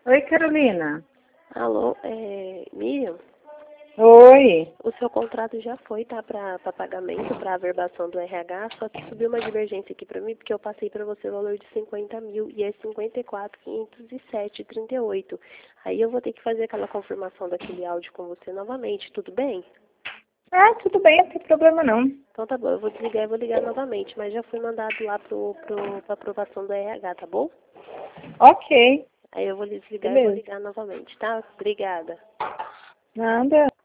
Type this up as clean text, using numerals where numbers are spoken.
Oi, Carolina. Alô, Miriam? Oi. O seu contrato já foi, tá, para pagamento, para averbação do RH, só que subiu uma divergência aqui para mim, porque eu passei para você o valor de 50 mil e é 54.507,38. Aí eu vou ter que fazer aquela confirmação daquele áudio com você novamente, tudo bem? Ah, tudo bem, não tem problema não. Então tá bom, eu vou desligar e vou ligar novamente, mas já foi mandado lá pra aprovação do RH, tá bom? Ok, Aí eu vou desligar e vou beleza. ligar novamente, tá? Obrigada. Nada.